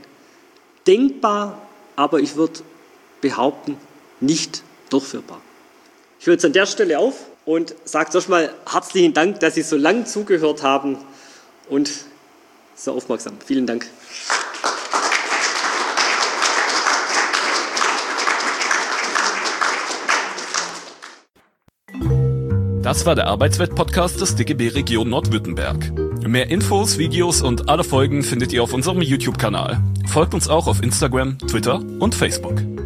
denkbar, aber ich würde behaupten, nicht durchführbar. Ich höre jetzt an der Stelle auf und sage zuerst mal herzlichen Dank, dass Sie so lange zugehört haben und so aufmerksam. Vielen Dank. Das war der Arbeitswelt-Podcast des D G B Region Nordwürttemberg. Mehr Infos, Videos und alle Folgen findet ihr auf unserem YouTube-Kanal. Folgt uns auch auf Instagram, Twitter und Facebook.